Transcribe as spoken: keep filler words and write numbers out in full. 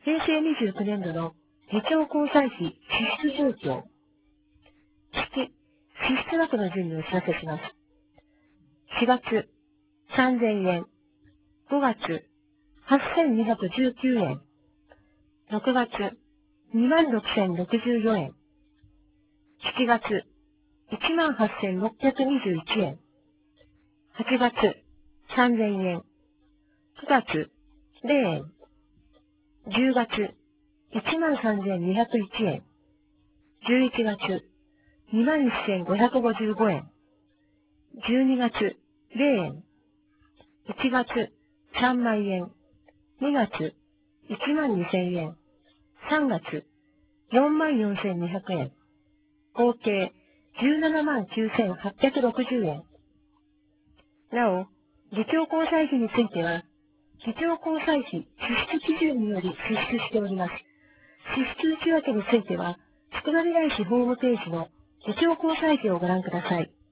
平成にじゅうきゅうねん度の議長交際費支出状況。式、支出額の順にお知らせします。しがつ、さんぜんえん。ごがつ、はっせんにひゃくじゅうきゅうえん。ろくがつ、にまんろくせんろくじゅうよえん。しちがつ、いちまんはっせんろっぴゃくにじゅういちえん。はちがつ、さんぜんえん。くがつ、ゼロえん。じゅうがつ、いちまんさんぜんにひゃくいちえん。じゅういちがつ、にまんせんごひゃくごじゅうごえん。じゅうにがつ、ゼロえん。いちがつ、さんまんえん。にがつ、いちまんにせんえん。さんがつ、よんまんよんせんにひゃくえん。合計、じゅうななまんきゅうせんはっぴゃくろくじゅうえん。なお、議長交際費については、議長交際費支出基準により支出しております。支出内訳については、佃見返しホームページの議長交際費をご覧ください。